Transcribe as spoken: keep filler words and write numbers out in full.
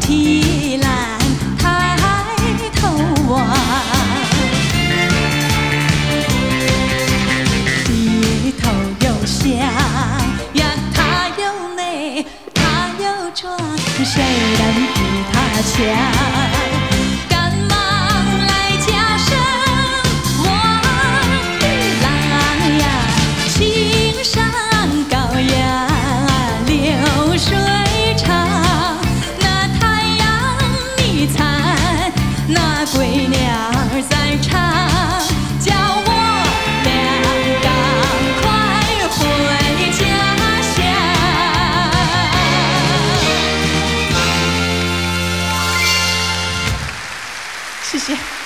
提篮抬头望，低头又想呀，他又美，他又壮，谁人比他强？赶忙来加声望的郎呀，青山高呀，流水长，那太阳你灿，那归鸟在唱，叫我俩赶快回家乡。谢谢。